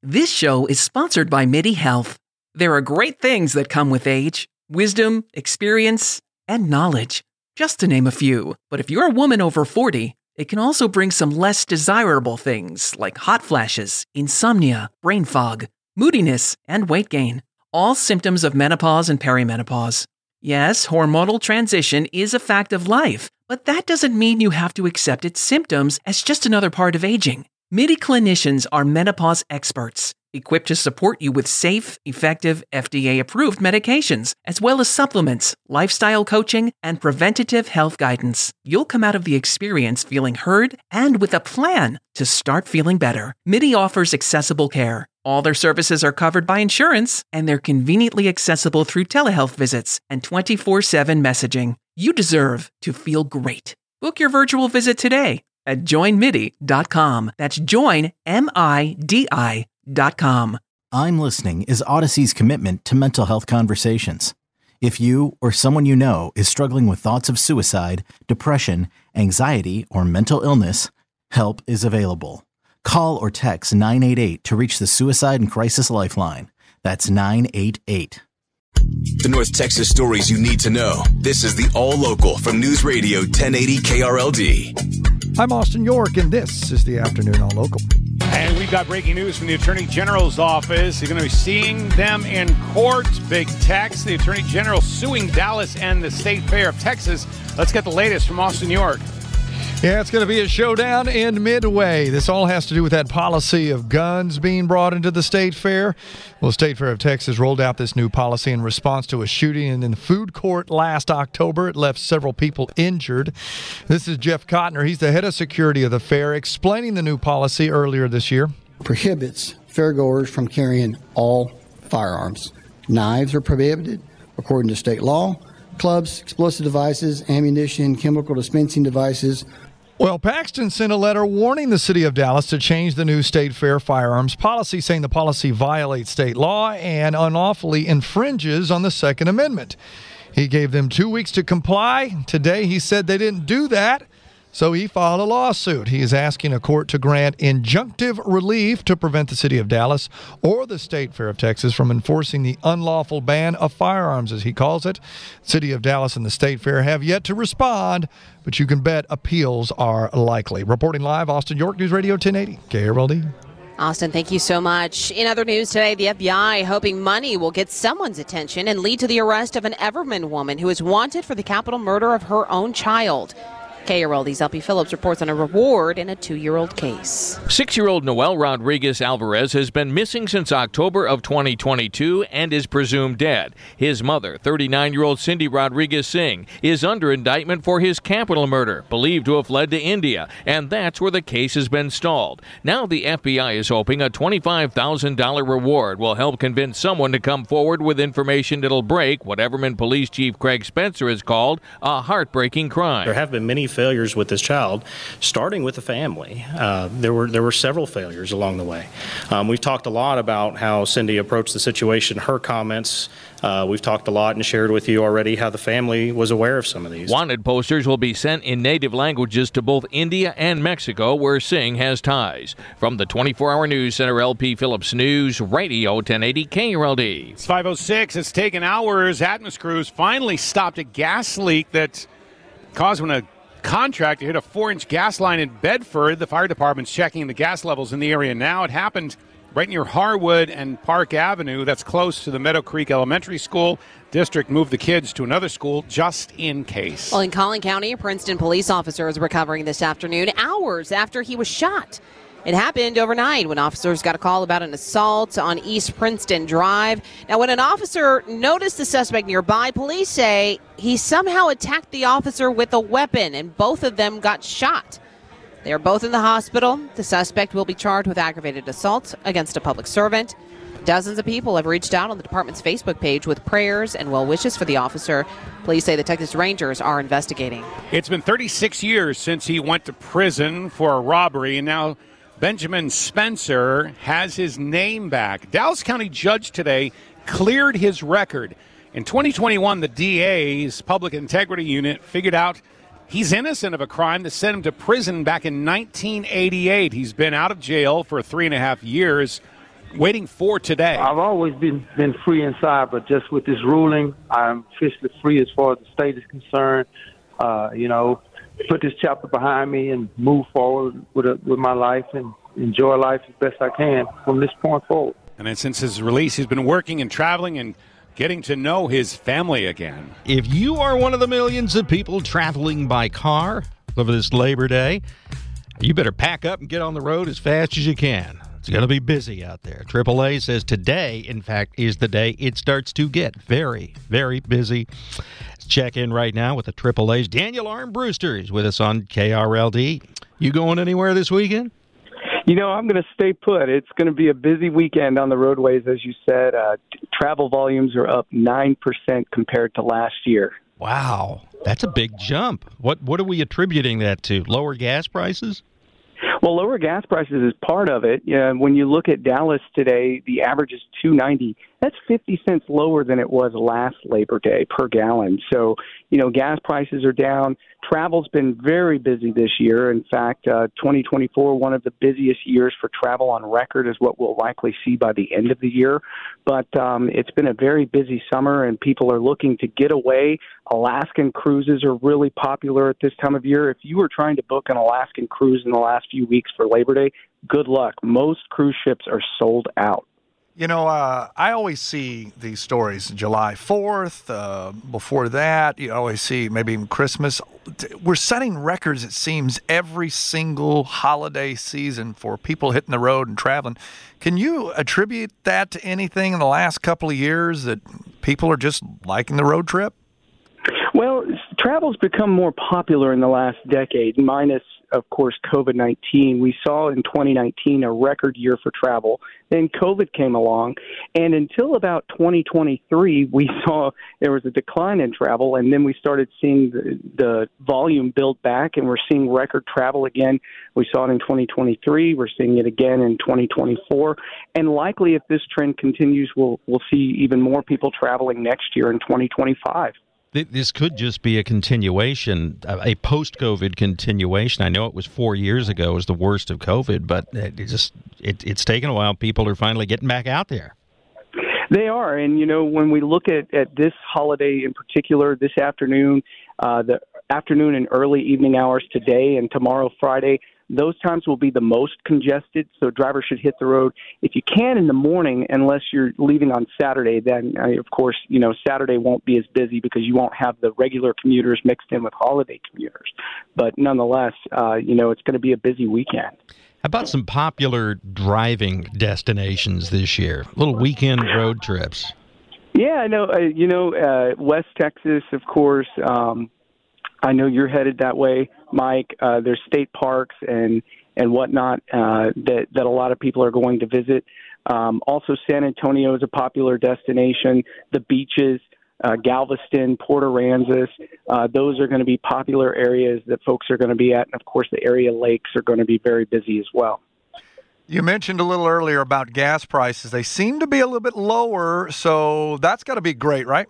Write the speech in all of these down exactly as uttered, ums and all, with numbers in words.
This show is sponsored by MIDI Health. There are great things that come with age: wisdom, experience, and knowledge, just to name a few. But if you're a woman over forty, it can also bring some less desirable things like hot flashes, insomnia, brain fog, moodiness, and weight gain. All symptoms of menopause and perimenopause. Yes, hormonal transition is a fact of life, but that doesn't mean you have to accept its symptoms as just another part of aging. MIDI clinicians are menopause experts, equipped to support you with safe, effective, F D A-approved medications, as well as supplements, lifestyle coaching, and preventative health guidance. You'll come out of the experience feeling heard and with a plan to start feeling better. MIDI offers accessible care. All their services are covered by insurance, and they're conveniently accessible through telehealth visits and twenty-four seven messaging. You deserve to feel great. Book your virtual visit today at join midi dot com. That's join, M I D I dot com. I'm Listening is Odyssey's commitment to mental health conversations. If you or someone you know is struggling with thoughts of suicide, depression, anxiety, or mental illness, help is available. Call or text nine eight eight to reach the Suicide and Crisis Lifeline. That's nine eight eight. The North Texas stories you need to know. This is the All Local from News Radio ten eighty K R L D. I'm Austin York, and this is the Afternoon All Local. And we've got breaking news from the Attorney General's office. You're going to be seeing them in court. Big text. The Attorney General suing Dallas and the State Fair of Texas. Let's get the latest from Austin York. Yeah, it's going to be a showdown in Midway. This all has to do with that policy of guns being brought into the State Fair. Well, the State Fair of Texas rolled out this new policy in response to a shooting in the food court last October. It left several people injured. This is Jeff Kottner. He's the head of security of the fair, explaining the new policy earlier this year. Prohibits fairgoers from carrying all firearms. Knives are prohibited according to state law. Clubs, explosive devices, ammunition, chemical dispensing devices. Well, Paxton sent a letter warning the city of Dallas to change the new State Fair firearms policy, saying the policy violates state law and unlawfully infringes on the Second Amendment. He gave them two weeks to comply. Today, he said they didn't do that, so he filed a lawsuit. He is asking a court to grant injunctive relief to prevent the city of Dallas or the State Fair of Texas from enforcing the unlawful ban of firearms, as he calls it. The city of Dallas and the State Fair have yet to respond, but you can bet appeals are likely. Reporting live, Austin York, News Radio ten eighty, K R L D. Austin, thank you so much. In other news today, the F B I hoping money will get someone's attention and lead to the arrest of an Everman woman who is wanted for the capital murder of her own child. K R L D's L P Phillips reports on a reward in a two-year-old case. Six-year-old Noel Rodriguez Alvarez has been missing since October of twenty twenty-two and is presumed dead. His mother, thirty-nine-year-old Cindy Rodriguez Singh, is under indictment for his capital murder, believed to have fled to India, and that's where the case has been stalled. Now the F B I is hoping a twenty-five thousand dollars reward will help convince someone to come forward with information that'll break what Everman Police Chief Craig Spencer has called a heartbreaking crime. There have been many failures with this child, starting with the family. Uh, there were there were several failures along the way. Um, we've talked a lot about how Cindy approached the situation, her comments. Uh, we've talked a lot and shared with you already how the family was aware of some of these. Wanted posters will be sent in native languages to both India and Mexico, where Singh has ties. From the twenty-four hour News Center, L P Phillips News Radio ten eighty K R L D. It's five oh six. It's taken hours. Atmos crews finally stopped a gas leak that caused when a contractor hit a four-inch gas line in Bedford. The fire department's checking the gas levels in the area now. It happened right near Harwood and Park Avenue. That's close to the Meadow Creek Elementary School. District moved the kids to another school just in case. Well, in Collin County, a Princeton police officer is recovering this afternoon, hours after he was shot. It happened overnight when officers got a call about an assault on East Princeton Drive. Now, when an officer noticed the suspect nearby, police say he somehow attacked the officer with a weapon, and both of them got shot. They are both in the hospital. The suspect will be charged with aggravated assault against a public servant. Dozens of people have reached out on the department's Facebook page with prayers and well wishes for the officer. Police say the Texas Rangers are investigating. It's been thirty-six years since he went to prison for a robbery, and now Benjamin Spencer has his name back. Dallas County judge today cleared his record. In twenty twenty-one, the D A's Public Integrity Unit figured out he's innocent of a crime that sent him to prison back in nineteen eighty-eight. He's been out of jail for three and a half years. waiting for today? I've always been, been free inside, but just with this ruling, I'm officially free as far as the state is concerned. Uh, you know, put this chapter behind me and move forward with a, with my life and enjoy life as best I can from this point forward. And then since his release, he's been working and traveling and getting to know his family again. If you are one of the millions of people traveling by car over this Labor Day, you better pack up and get on the road as fast as you can. It's going to be busy out there. triple A says today, in fact, is the day it starts to get very, very busy. Let's check in right now with the triple A's. Daniel Armbruster is with us on K R L D. You going anywhere this weekend? You know, I'm going to stay put. It's going to be a busy weekend on the roadways, as you said. Uh, t- travel volumes are up nine percent compared to last year. Wow, that's a big jump. What what are we attributing that to? Lower gas prices? Well, lower gas prices is part of it. Yeah, when you look at Dallas today, the average is two ninety. That's fifty cents lower than it was last Labor Day per gallon. So, you know, gas prices are down. Travel's been very busy this year. In fact, uh, twenty twenty-four, one of the busiest years for travel on record is what we'll likely see by the end of the year. But um, it's been a very busy summer, and people are looking to get away. Alaskan cruises are really popular at this time of year. If you were trying to book an Alaskan cruise in the last few weeks for Labor Day, good luck. Most cruise ships are sold out. You know, uh, I always see these stories July fourth, uh, before that, you always see maybe even Christmas. We're setting records, it seems, every single holiday season for people hitting the road and traveling. Can you attribute that to anything in the last couple of years that people are just liking the road trip? Well, travel's become more popular in the last decade, minus, of course, COVID nineteen. We saw in twenty nineteen a record year for travel. Then COVID came along, and until about twenty twenty-three, we saw there was a decline in travel, and then we started seeing the, the volume build back, and we're seeing record travel again. We saw it in twenty twenty-three. We're seeing it again in twenty twenty-four, and likely if this trend continues, we'll we'll see even more people traveling next year in twenty twenty-five. This could just be a continuation, a post-COVID continuation. I know it was four years ago, it was the worst of COVID, but it just it, it's taken a while. People are finally getting back out there. They are, and you know, when we look at, at this holiday in particular, this afternoon, uh, the afternoon and early evening hours today and tomorrow, Friday, those times will be the most congested, so drivers should hit the road if you can in the morning, unless you're leaving on Saturday. Then, uh, of course, you know, Saturday won't be as busy because you won't have the regular commuters mixed in with holiday commuters. But nonetheless, uh, you know, it's going to be a busy weekend. How about some popular driving destinations this year? Little weekend road trips. Yeah, I know. Uh, you know, uh, West Texas, of course. Um, I know you're headed that way, Mike. Uh, there's state parks and and whatnot uh, that that a lot of people are going to visit. Um, also, San Antonio is a popular destination. The beaches, uh, Galveston, Port Aransas, uh, those are going to be popular areas that folks are going to be at. And of course, the area lakes are going to be very busy as well. You mentioned a little earlier about gas prices. They seem to be a little bit lower, so that's got to be great, right?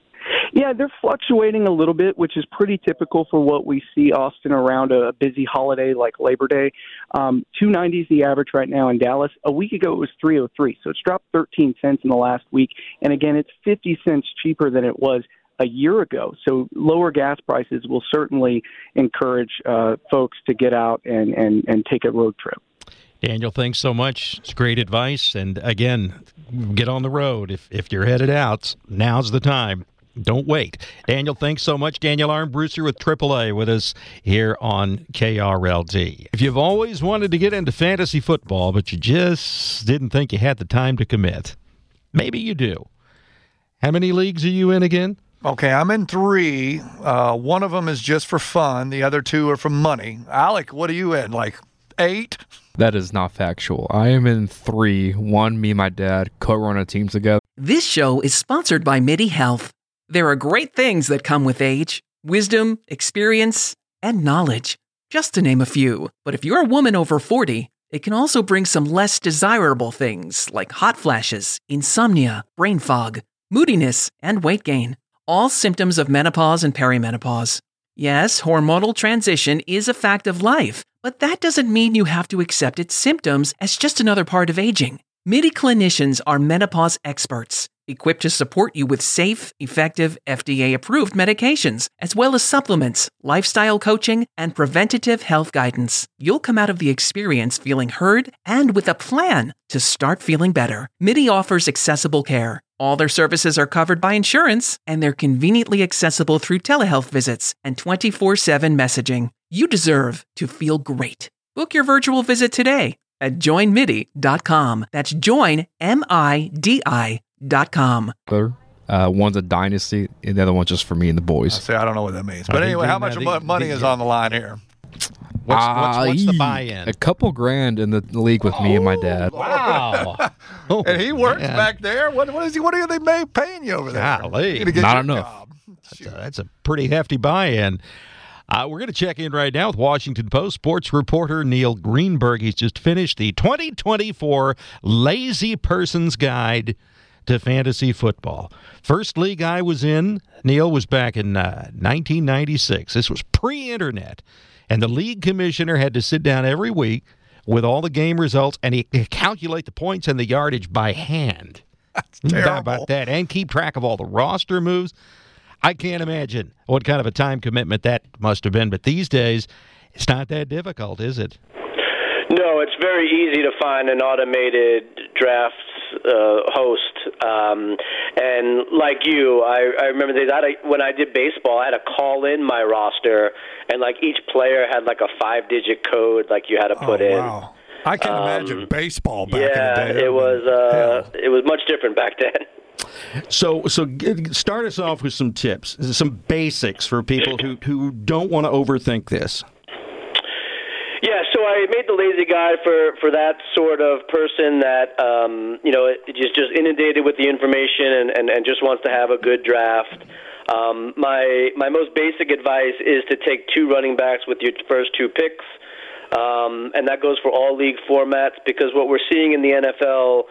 Yeah, they're fluctuating a little bit, which is pretty typical for what we see, Austin, around a busy holiday like Labor Day. Um, two ninety is the average right now in Dallas. A week ago, it was three oh three, so it's dropped thirteen cents in the last week. And again, it's fifty cents cheaper than it was a year ago. So lower gas prices will certainly encourage uh, folks to get out and, and, and take a road trip. Daniel, thanks so much. It's great advice. And again, get on the road. If, if you're headed out, now's the time. Don't wait. Daniel, thanks so much. Daniel Armbruster with triple A with us here on K R L D. If you've always wanted to get into fantasy football, but you just didn't think you had the time to commit, maybe you do. How many leagues are you in again? Okay, I'm in three. Uh, one of them is just for fun. The other two are for money. Alec, what are you in, like eight? That is not factual. I am in three. One, me and my dad co-run a team together. This show is sponsored by MIDI Health. There are great things that come with age, wisdom, experience, and knowledge, just to name a few. But if you're a woman over forty, it can also bring some less desirable things like hot flashes, insomnia, brain fog, moodiness, and weight gain. All symptoms of menopause and perimenopause. Yes, hormonal transition is a fact of life, but that doesn't mean you have to accept its symptoms as just another part of aging. MIDI clinicians are menopause experts, equipped to support you with safe, effective, F D A-approved medications, as well as supplements, lifestyle coaching, and preventative health guidance. You'll come out of the experience feeling heard and with a plan to start feeling better. MIDI offers accessible care. All their services are covered by insurance, and they're conveniently accessible through telehealth visits and twenty-four seven messaging. You deserve to feel great. Book your virtual visit today at join midi dot com. That's join, M I D I dot com. Uh, one's a dynasty, and the other one's just for me and the boys. I say I don't know what that means. But anyway, how much mo- money is on the line here? What's, what's, what's the buy-in? A couple grand in the league with me and my dad. Wow. Oh, and he works man. back there? What, what is he? What are they may, paying you over there? Golly. You're gonna get Not your enough. job. That's a, that's a pretty hefty buy-in. Uh, we're going to check in right now with Washington Post sports reporter Neil Greenberg. He's just finished the twenty twenty-four Lazy Person's Guide to Fantasy Football. First league I was in, Neil, was back in uh, nineteen ninety-six. This was pre-internet. And the league commissioner had to sit down every week with all the game results and he calculate the points and the yardage by hand. That's How terrible. about that? And keep track of all the roster moves. I can't imagine what kind of a time commitment that must have been. But these days, it's not that difficult, is it? No, it's very easy to find an automated draft uh, host. Um, and like you, I, I remember they, that I, when I did baseball, I had to call in my roster, and like each player had like a five-digit code like you had to put oh, in. Wow. I can Um, imagine baseball back yeah, in the day. it was uh, it was much different back then. So, so g- start us off with some tips, some basics for people who, who don't want to overthink this. Yeah, so I made the lazy guide for, for that sort of person that, um, you know, is just inundated with the information and, and, and just wants to have a good draft. Um, my my most basic advice is to take two running backs with your first two picks, um, and that goes for all league formats because what we're seeing in the N F L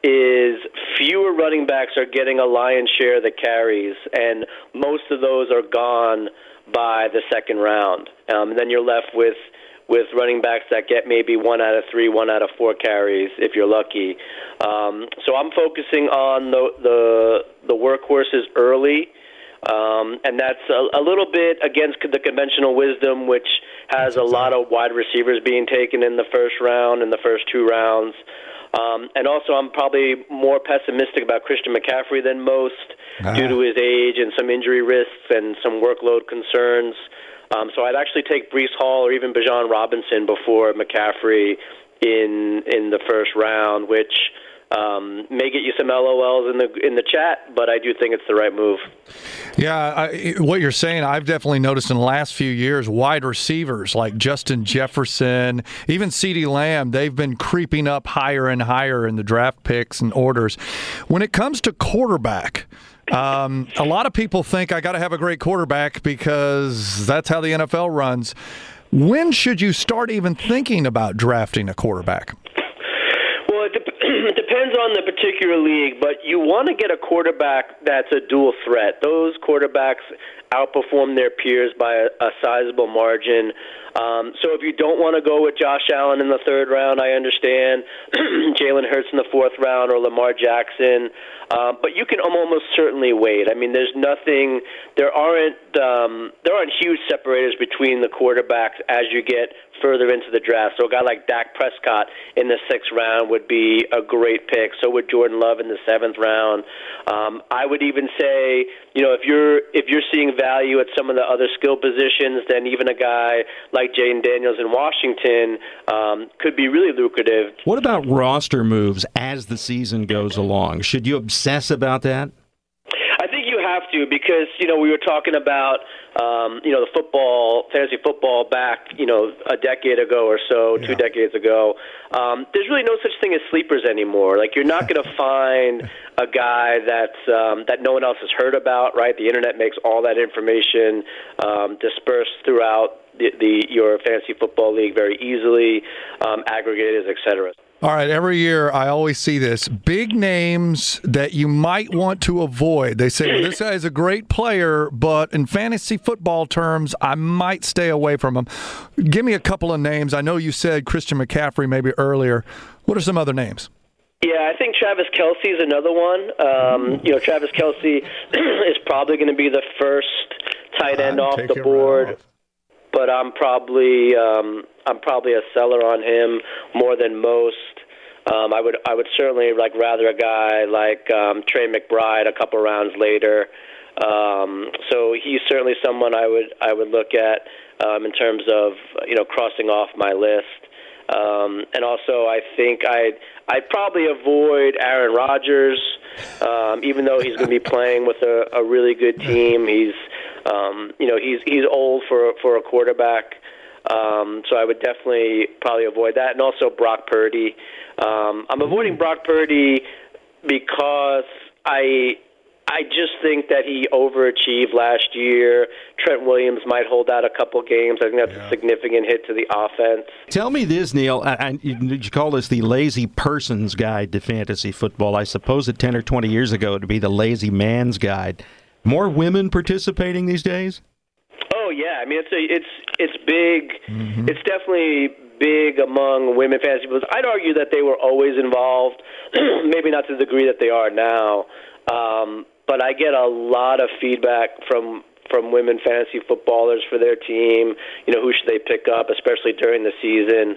is fewer running backs are getting a lion's share of the carries, and most of those are gone by the second round. Um, and then you're left with with running backs that get maybe one out of three, one out of four carries if you're lucky. Um, so I'm focusing on the the, the workhorses early, um, and that's a, a little bit against the conventional wisdom, which has a lot of wide receivers being taken in the first round, in the first two rounds. Um, and also, I'm probably more pessimistic about Christian McCaffrey than most ah. due to his age and some injury risks and some workload concerns. Um, so I'd actually take Breece Hall or even Bijan Robinson before McCaffrey in in the first round, which um, may get you some L O Ls in the in the chat, but I do think it's the right move. Yeah, I, what you're saying, I've definitely noticed in the last few years, wide receivers like Justin Jefferson, even CeeDee Lamb, they've been creeping up higher and higher in the draft picks and orders. When it comes to quarterback, um, a lot of people think I got to have a great quarterback because that's how the N F L runs. When should you start even thinking about drafting a quarterback? Well, it, de- it depends on the particular league, but you want to get a quarterback that's a dual threat. Those quarterbacks outperform their peers by a, a sizable margin. Um, so if you don't want to go with Josh Allen in the third round, I understand. Jalen Hurts in the fourth round or Lamar Jackson. Uh, but you can almost certainly wait. I mean, there's nothing. There aren't. Um, there aren't huge separators between the quarterbacks as you get further into the draft. So a guy like Dak Prescott in the sixth round would be a great pick. So would Jordan Love in the seventh round. Um, I would even say, you know, if you're if you're seeing value at some of the other skill positions, then even a guy like Jaden Daniels in Washington um, could be really lucrative. What about roster moves as the season goes along? Should you obsess about that? I think you have to because, you know, we were talking about, um, you know, the football, fantasy football back, you know, a decade ago or so, yeah. two decades ago. Um, there's really no such thing as sleepers anymore. Like, you're not going to find a guy that's, um, that no one else has heard about, right? The Internet makes all that information um, dispersed throughout the, the your fantasy football league very easily, um, aggregators, et cetera. All right, every year I always see this. Big names that you might want to avoid. They say, well, this guy is a great player, but in fantasy football terms, I might stay away from him. Give me a couple of names. I know you said Christian McCaffrey maybe earlier. What are some other names? Yeah, I think Travis Kelce is another one. Um, you know, Travis Kelce is probably going to be the first tight end off the board, right off. But I'm probably um, I'm probably a seller on him more than most. Um, I would I would certainly like rather a guy like um, Trey McBride a couple rounds later. Um, so he's certainly someone I would I would look at um, in terms of you know crossing off my list. Um, and also, I think I'd, I'd probably avoid Aaron Rodgers, um, even though he's going to be playing with a, a really good team. He's, um, you know, he's he's old for for a quarterback, um, so I would definitely probably avoid that. And also Brock Purdy. Um, I'm avoiding Brock Purdy because I. I just think that he overachieved last year. Trent Williams might hold out a couple games. I think that's yeah. a significant hit to the offense. Tell me this, Neil. I, I, you call this the lazy person's guide to fantasy football. I suppose that ten or twenty years ago it would be the lazy man's guide. More women participating these days? Oh, yeah. I mean, it's a, it's it's big. Mm-hmm. It's definitely big among women fantasy players. I'd argue that they were always involved, maybe not to the degree that they are now. Um, but I get a lot of feedback from from women fantasy footballers for their team. You know, who should they pick up, especially during the season.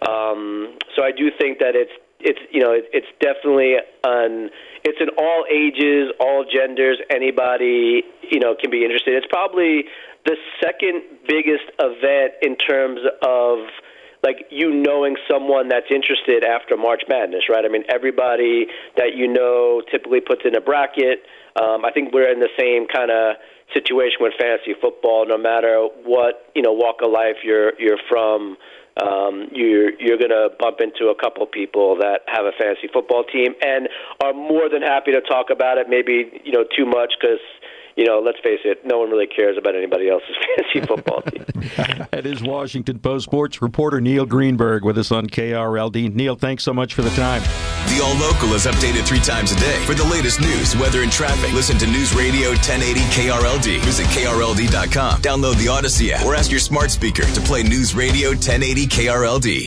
Um, so I do think that it's it's you know it, it's definitely an it's an all ages, all genders, anybody you know can be interested. It's probably the second biggest event in terms of like you knowing someone that's interested after March Madness, right? I mean, everybody that you know typically puts in a bracket. Um, I think we're in the same kind of situation with fantasy football. No matter what you know walk of life you're you're from, um, you're you're going to bump into a couple people that have a fantasy football team and are more than happy to talk about it. Maybe you know too much because. You know, let's face it, no one really cares about anybody else's fantasy football team. That is Washington Post sports reporter Neil Greenberg with us on K R L D. Neil, thanks so much for the time. The All Local is updated three times a day. For the latest news, weather, and traffic, listen to News Radio ten eighty K R L D. Visit K R L D dot com. Download the Odyssey app or ask your smart speaker to play News Radio ten eighty K R L D.